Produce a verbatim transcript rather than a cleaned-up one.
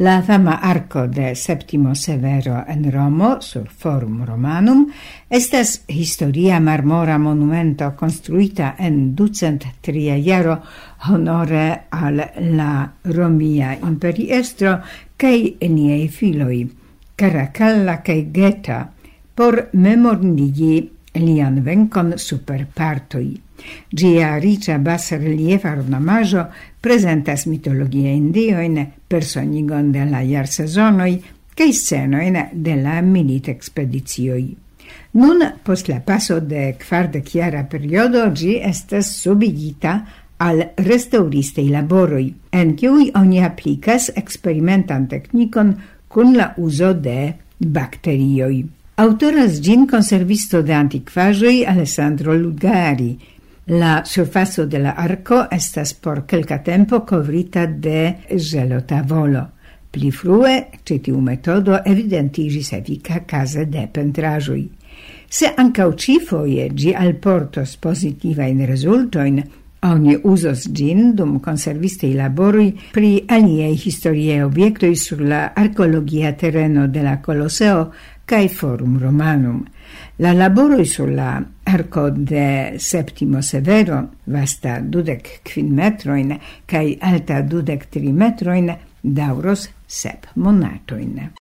La fama arco de Septimo Severo en Romo sur Forum Romanum estas historia marmora monumento construita en ducent tria jaro honore al la Romia imperiestro kai liaj filoj Caracalla kai Geta por memornigi lian venkon super partoi. Gia riĉa basreliefa ornamaĵo prezentas mitologiajn diojn, personigon de la jarsezonoj kaj scenojn de la militexpedicioj. Nun, post la paso de kvardekjara periodo, ĝi estas subigita al restauristej laboroj, en kiuj oni aplikas eksperimentan teknikon kun la uzo de bakterioj. Autoras ĝin konservisto de antikvaĵoj Alessandro Lugari. La surfaco de la arco estas por kelka tempo covrita de gelotavolo. Pli frue, ĉe tiu metodo evidentiĝis efika kaze de pentraĵoj. Se ankaŭ ĉifoje ĝi alportos pozitivajn rezultojn, oni uzos ĝin dum konservistaj laboroj pri aliaj historiaj objektoj sur la arkeologia tereno de la Koloseo kaj Forum Romanum. La laboroj sur la arco de Septimo Severo, vasta dudek kvin metrojn kaj alta dudek tri metrojn, daŭros sep monatojn.